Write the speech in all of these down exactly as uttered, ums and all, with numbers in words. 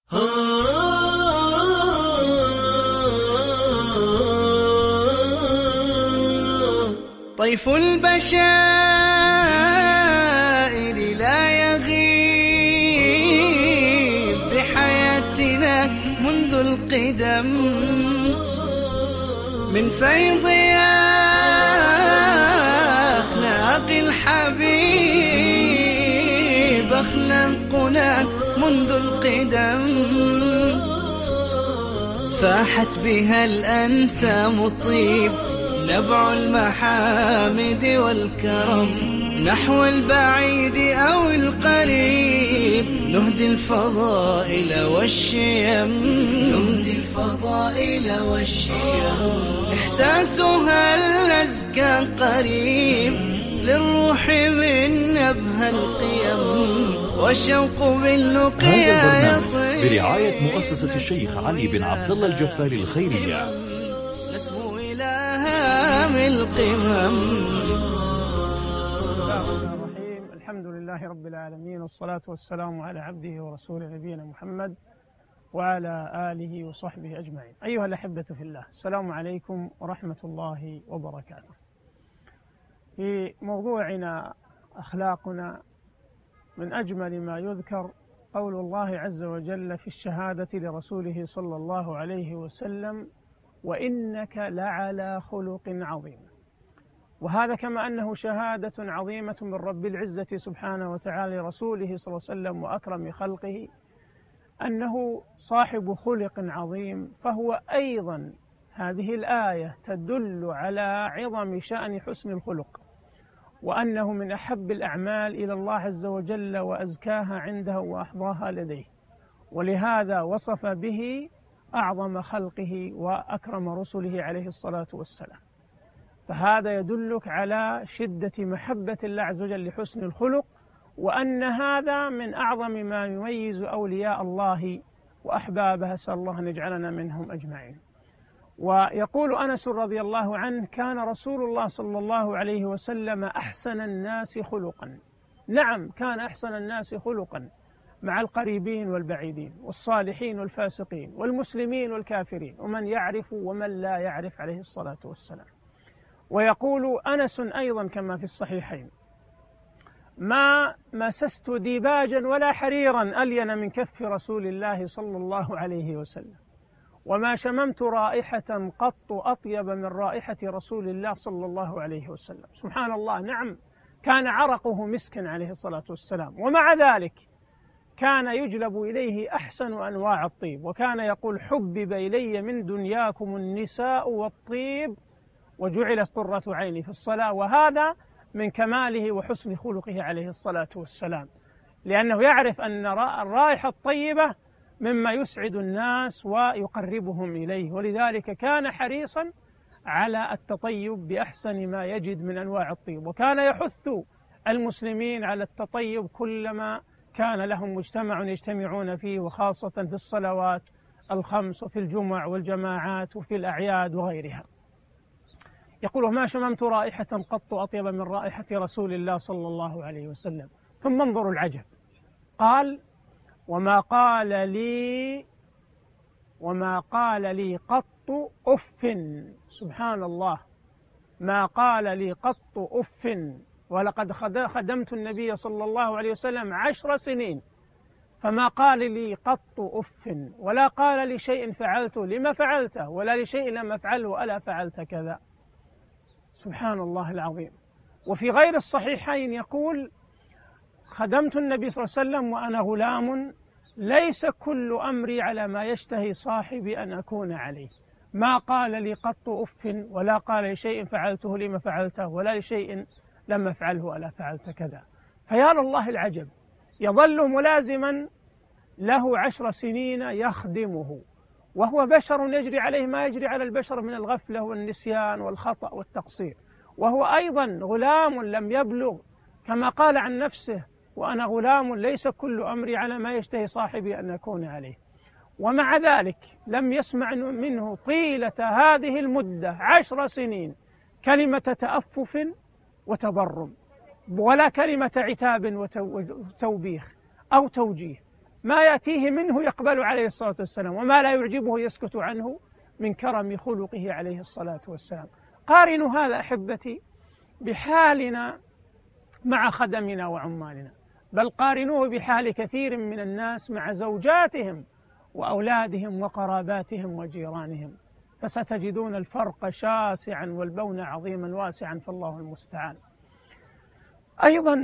طيف البشائر لا يغيب بحياتنا منذ القدم، من فيض أخلاق الحبيب أخلاقنا منذ القدم، فاحت بها الأنسام الطيب نبع المحامد والكرم، نحو البعيد أو القريب نهدي الفضائل والشيم، نهدي الفضائل والشيم، إحساسها الأزكى قريب للروح من نبه القيم، والشوق باللقيا يطيب. برعاية مؤسسة الشيخ علي بن عبد الله الجفاري الخيرية. القمم. الرحيم. الحمد لله رب العالمين، والصلاة والسلام على عبده ورسوله نبينا محمد وعلى آله وصحبه أجمعين. أيها الأحبة في الله، السلام عليكم ورحمة الله وبركاته. في موضوعنا أخلاقنا، من أجمل ما يذكر قول الله عز وجل في الشهادة لرسوله صلى الله عليه وسلم: وإنك لعلى خلق عظيم. وهذا كما أنه شهادة عظيمة من رب العزة سبحانه وتعالى لرسوله صلى الله عليه وسلم وأكرم خلقه أنه صاحب خلق عظيم، فهو أيضا هذه الآية تدل على عظم شأن حسن الخلق، وأنه من أحب الأعمال إلى الله عز وجل وأزكاها عنده وأحظاها لديه، ولهذا وصف به أعظم خلقه وأكرم رسله عليه الصلاة والسلام. فهذا يدلك على شدة محبة الله عز وجل لحسن الخلق، وأن هذا من أعظم ما يميز أولياء الله وأحبابه، أسأل الله أن يجعلنا منهم أجمعين. ويقول أنس رضي الله عنه: كان رسول الله صلى الله عليه وسلم أحسن الناس خلقا. نعم، كان أحسن الناس خلقا مع القريبين والبعيدين، والصالحين والفاسقين، والمسلمين والكافرين، ومن يعرف ومن لا يعرف عليه الصلاة والسلام. ويقول أنس أيضا كما في الصحيحين: ما مسست ديباجا ولا حريرا ألين من كف رسول الله صلى الله عليه وسلم، وما شممت رائحة قط أطيب من رائحة رسول الله صلى الله عليه وسلم. سبحان الله، نعم، كان عرقه مسكا عليه الصلاة والسلام، ومع ذلك كان يجلب إليه أحسن أنواع الطيب، وكان يقول: حبب إلي من دنياكم النساء والطيب وجعلت قرة عيني في الصلاة. وهذا من كماله وحسن خلقه عليه الصلاة والسلام، لأنه يعرف أن الرائحة الطيبة مما يسعد الناس ويقربهم إليه، ولذلك كان حريصا على التطيب بأحسن ما يجد من أنواع الطيب، وكان يحث المسلمين على التطيب كلما كان لهم مجتمع يجتمعون فيه، وخاصة في الصلوات الخمس وفي الجمع والجماعات وفي الأعياد وغيرها. يقول: ما شممت رائحة قط أطيب من رائحة رسول الله صلى الله عليه وسلم. ثم انظروا العجب، قال: وما قال لي وما قال لي قط أف. سبحان الله، ما قال لي قط أف، ولقد خدمت النبي صلى الله عليه وسلم عشر سنين، فما قال لي قط أف، ولا قال لي شيء فعلته لما فعلته، ولا لشيء لم أفعله ألا فعلت كذا. سبحان الله العظيم. وفي غير الصحيحين يقول: خدمت النبي صلى الله عليه وسلم وأنا غلام، ليس كل أمري على ما يشتهي صاحبي أن أكون عليه، ما قال لي قط أف، ولا قال لي شيء فعلته لما فعلته، ولا لشيء لم أفعله ألا فعلت كذا. فيا لله العجب، يظل ملازما له عشر سنين يخدمه، وهو بشر يجري عليه ما يجري على البشر من الغفلة والنسيان والخطأ والتقصير، وهو أيضا غلام لم يبلغ، كما قال عن نفسه: وأنا غلام ليس كل أمري على ما يشتهي صاحبي أن أكون عليه. ومع ذلك لم يسمع منه طيلة هذه المدة عشر سنين كلمة تأفف وتبرم، ولا كلمة عتاب وتوبيخ أو توجيه ما يأتيه منه يقبل عليه الصلاة والسلام، وما لا يعجبه يسكت عنه من كرم خلقه عليه الصلاة والسلام. قارنوا هذا أحبتي بحالنا مع خدمنا وعمالنا، بل قارنوه بحال كثير من الناس مع زوجاتهم وأولادهم وقراباتهم وجيرانهم، فستجدون الفرق شاسعا والبون عظيما واسعا، فالله المستعان. أيضا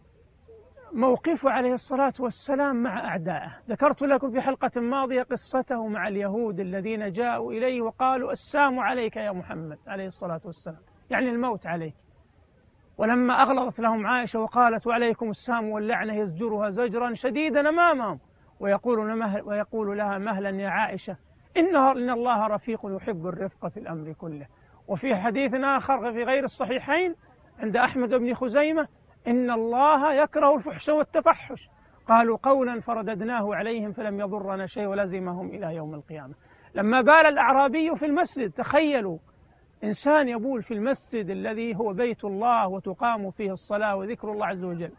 موقفه عليه الصلاة والسلام مع أعدائه، ذكرت لكم في حلقة ماضية قصته مع اليهود الذين جاءوا إليه وقالوا السام عليك يا محمد عليه الصلاة والسلام، يعني الموت عليك. ولما أغلظت لهم عائشة وقالت وعليكم السام واللعنة يزجرها زجرا شديدا أمامهم ويقول, ويقول لها مهلا يا عائشة إنه إن الله رفيق يحب الرفق في الأمر كله. وفي حديث آخر في غير الصحيحين عند أحمد بن خزيمة إن الله يكره الفحش والتفحش، قالوا قولا فرددناه عليهم فلم يضرنا شيء ولزمهم إلى يوم القيامة. لما بال الأعرابي في المسجد، تخيلوا إنسان يبول في المسجد الذي هو بيت الله وتقام فيه الصلاة وذكر الله عز وجل،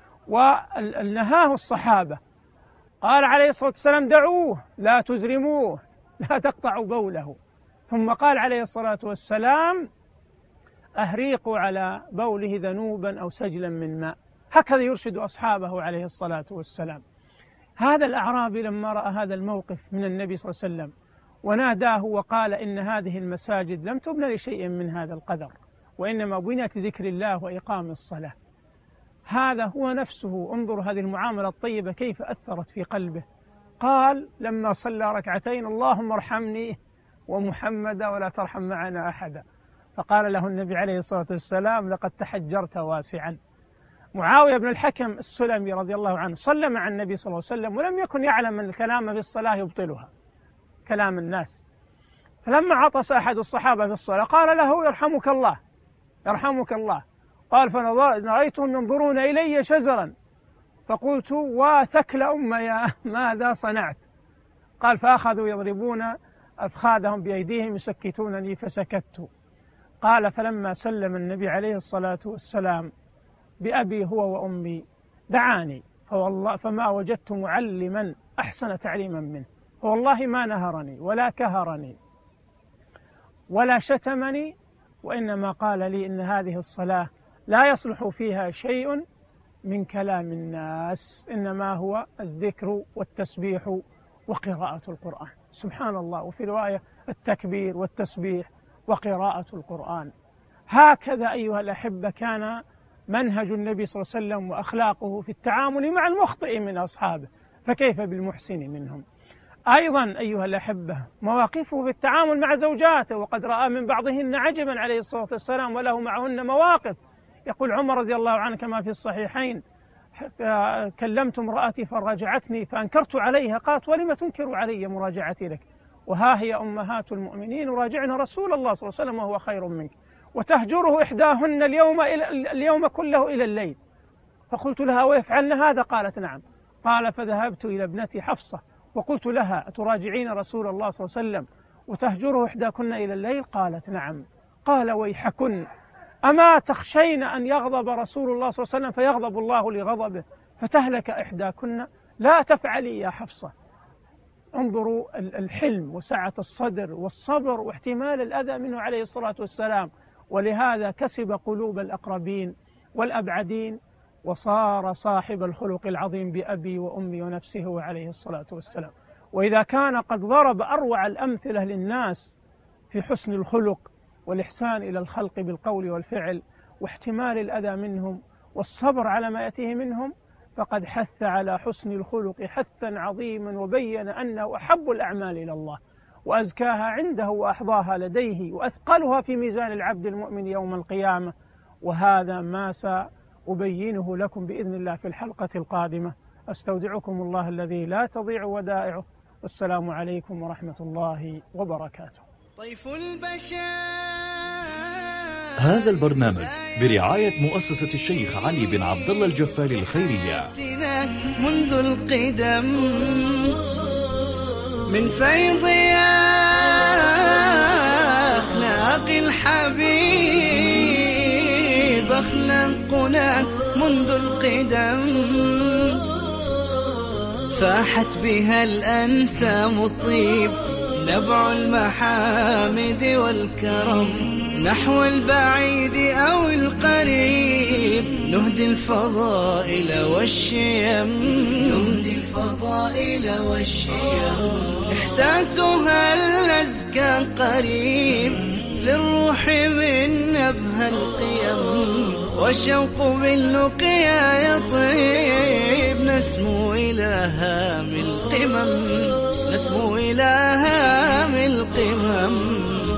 ونهاه الصحابة، قال عليه الصلاة والسلام دعوه لا تزرموه لا تقطعوا بوله، ثم قال عليه الصلاة والسلام أهريقوا على بوله ذنوبا أو سجلا من ماء. هكذا يرشد أصحابه عليه الصلاة والسلام. هذا الأعرابي لما رأى هذا الموقف من النبي صلى الله عليه وسلم وناداه وقال إن هذه المساجد لم تبنى لشيء من هذا القدر، وإنما بنيت لذكر الله وإقام الصلاة، هذا هو نفسه. انظروا هذه المعاملة الطيبة كيف أثرت في قلبه. قال لما صلى ركعتين اللهم ارحمني ومحمدا ولا ترحم معنا أحدا، فقال له النبي عليه الصلاة والسلام لقد تحجرت واسعا. معاوية بن الحكم السلمي رضي الله عنه صلى مع النبي صلى الله عليه وسلم ولم يكن يعلم أن الكلام في الصلاة يبطلها، كلام الناس. فلما عطس أحد الصحابة في الصلاة قال له يرحمك الله يرحمك الله، قال فرأيتهم ينظرون إلي شزرا فقلت وثكل أمي ماذا صنعت؟ قال فأخذوا يضربون أفخاذهم بأيديهم يسكتونني فسكت. قال فلما سلم النبي عليه الصلاة والسلام بأبي هو وأمي دعاني فوالله فما وجدت معلما أحسن تعليما منه، فوالله ما نهرني ولا كهرني ولا شتمني، وإنما قال لي إن هذه الصلاة لا يصلح فيها شيء من كلام الناس، إنما هو الذكر والتسبيح وقراءة القرآن. سبحان الله. وفي رواية التكبير والتسبيح وقراءة القرآن. هكذا أيها الأحبة كان منهج النبي صلى الله عليه وسلم وأخلاقه في التعامل مع المخطئ من أصحابه، فكيف بالمحسن منهم. أيضا أيها الأحبة مواقفه في التعامل مع زوجاته، وقد رأى من بعضهن عجبا عليه الصلاة والسلام وله معهن مواقف. يقول عمر رضي الله عنه كما في الصحيحين كلمت امرأتي فراجعتني فأنكرت عليها، قالت ولم تنكر علي مراجعتي لك، وها هي أمهات المؤمنين راجعن رسول الله صلى الله عليه وسلم وهو خير منك، وتهجره إحداهن اليوم, اليوم كله إلى الليل. فقلت لها ويفعلن هذا؟ قالت نعم. قال فذهبت إلى ابنتي حفصة وقلت لها أتراجعين رسول الله صلى الله عليه وسلم وتهجره إحداكن إلى الليل؟ قالت نعم. قال ويحكن أما تخشين أن يغضب رسول الله صلى الله عليه وسلم فيغضب الله لغضبه فتهلك إحداكن؟ لا تفعلي يا حفصة. انظروا الحلم وسعة الصدر والصبر واحتمال الأذى منه عليه الصلاة والسلام، ولهذا كسب قلوب الأقربين والأبعدين وصار صاحب الخلق العظيم بأبي وأمي ونفسه عليه الصلاة والسلام. وإذا كان قد ضرب أروع الأمثلة للناس في حسن الخلق والإحسان إلى الخلق بالقول والفعل واحتمال الأذى منهم والصبر على ما يأتيه منهم، فقد حث على حسن الخلق حثا عظيما وبين أنه أحب الأعمال إلى الله وأزكاها عنده وأحظاها لديه وأثقلها في ميزان العبد المؤمن يوم القيامة. وهذا ما سأبينه لكم بإذن الله في الحلقة القادمة. أستودعكم الله الذي لا تضيع ودائعه، والسلام عليكم ورحمة الله وبركاته. طيف البشر. هذا البرنامج برعاية مؤسسة الشيخ علي بن عبد الله الجفاري الخيرية. منذ القدم من فيض أخلاق الحبيب أخلاقنا منذ القدم، فاحت بها الأنسام الطيب، نبع المحامد والكرم، نحو البعيد أو القريب نهدي الفضائل والشيم، نهدي الفضائل والشيم. إحساسها الأزكى قريب للروح من نبه القيم، والشوق باللقيا يطيب، نسمو إلى هام القمم، نسمو إلى هام القمم.